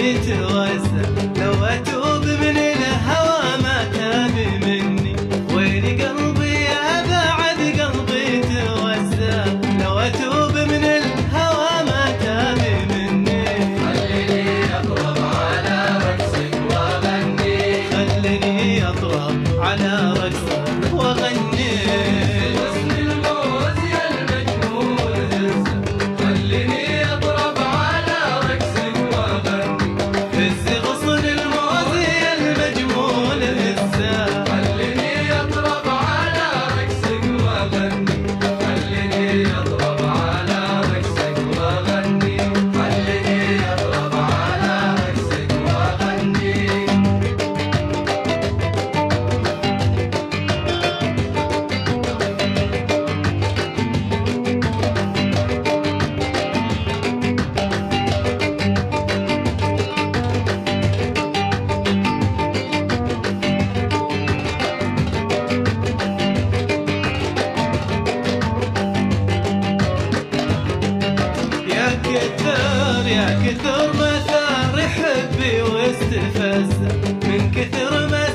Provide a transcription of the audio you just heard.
قلبي توزع، لو اتوب من الهوى ما تابي مني، ويلي قلبي يا بعد قلبي توزع، لو اتوب من الهوى ما تابي مني. خليني اطرب على رقصك واغني، خليني اطرب على رقصك واغني. غصن الموز يا المجنون هزه، خليني اطرب على رقصك واغني. هز غصن الموز يا المجنون هزه، خليني اطرب على رقصك واغني. خليني اطرب على رقصك واغني. خليني اطرب على رقصك واغني. يا كثر ما ثار حبي واستفز، من كثر ما